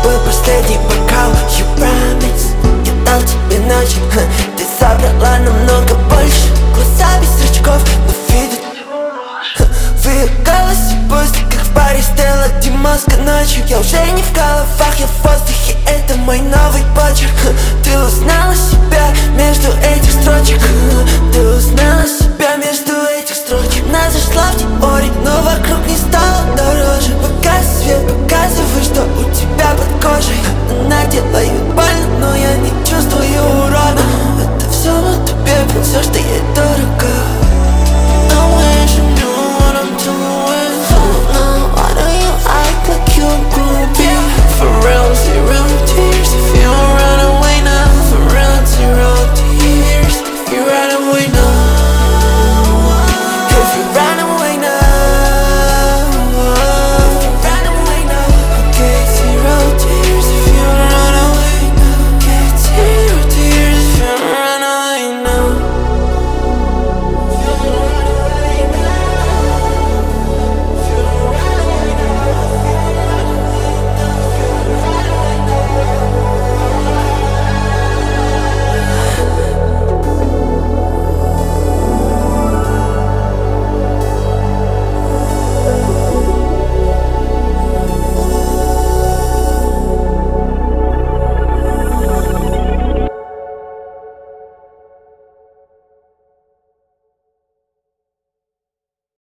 был последний бокал. You promise, я дал тебе ночь. Ты забрала намного больше. Глаза без зрачков, но видят. В ее голосе пусть, как в баре стояла Димаска ночью. Я уже